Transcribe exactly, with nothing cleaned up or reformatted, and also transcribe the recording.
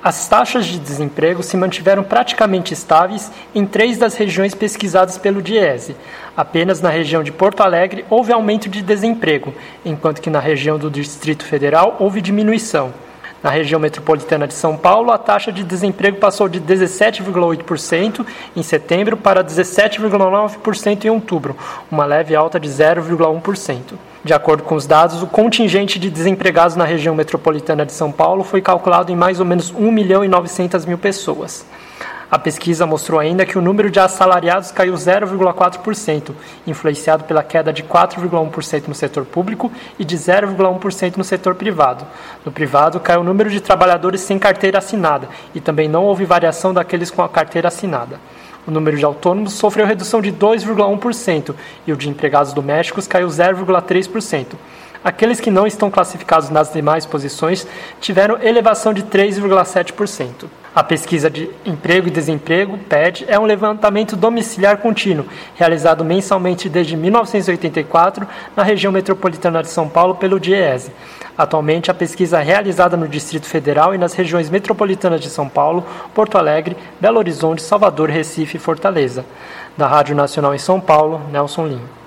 As taxas de desemprego se mantiveram praticamente estáveis em três das regiões pesquisadas pelo DIESE. Apenas na região de Porto Alegre houve aumento de desemprego, enquanto que na região do Distrito Federal houve diminuição. Na região metropolitana de São Paulo, a taxa de desemprego passou de dezessete vírgula oito por cento em setembro para dezessete vírgula nove por cento em outubro, uma leve alta de zero vírgula um por cento. De acordo com os dados, o contingente de desempregados na região metropolitana de São Paulo foi calculado em mais ou menos um milhão e novecentas mil pessoas. A pesquisa mostrou ainda que o número de assalariados caiu zero vírgula quatro por cento, influenciado pela queda de quatro vírgula um por cento no setor público e de zero vírgula um por cento no setor privado. No privado, caiu o número de trabalhadores sem carteira assinada e também não houve variação daqueles com a carteira assinada. O número de autônomos sofreu redução de dois vírgula um por cento e o de empregados domésticos caiu zero vírgula três por cento. Aqueles que não estão classificados nas demais posições tiveram elevação de três vírgula sete por cento. A pesquisa de emprego e desemprego, P E D, é um levantamento domiciliar contínuo, realizado mensalmente desde mil novecentos e oitenta e quatro na região metropolitana de São Paulo pelo DIESE. Atualmente, a pesquisa é realizada no Distrito Federal e nas regiões metropolitanas de São Paulo, Porto Alegre, Belo Horizonte, Salvador, Recife e Fortaleza. Da Rádio Nacional em São Paulo, Nelson Lima.